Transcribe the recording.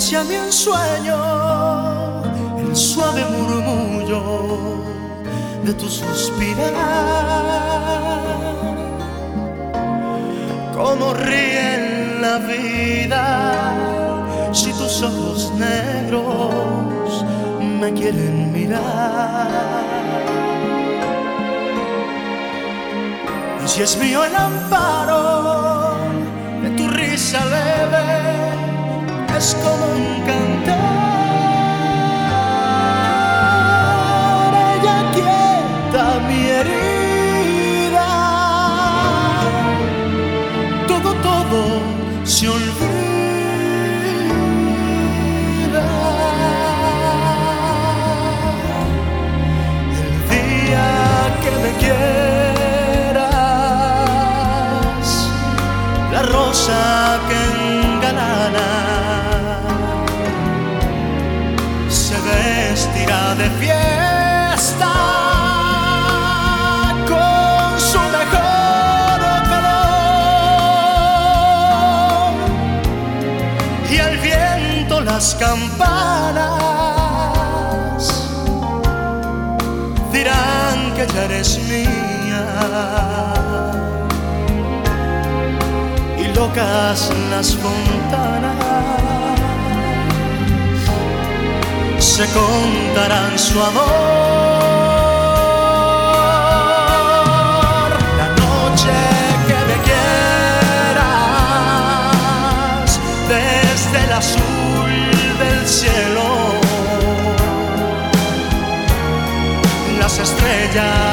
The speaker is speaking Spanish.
hacia mí en sueño el suave murmullo de tu suspirar. Cómo ríe en la vida si tus ojos negros me quieren mirar. Y si es mío el amparo de tu risa leve, es como un cantar. Ella quieta mi herida, todo se olvida. El día que me quieras, la rosa que engalana se vestirá de fiesta con su mejor color, y al viento las campanas dirán que ya eres mía, y locas las fontanas se contarán su amor. La noche que me quieras, desde el azul del cielo, las estrellas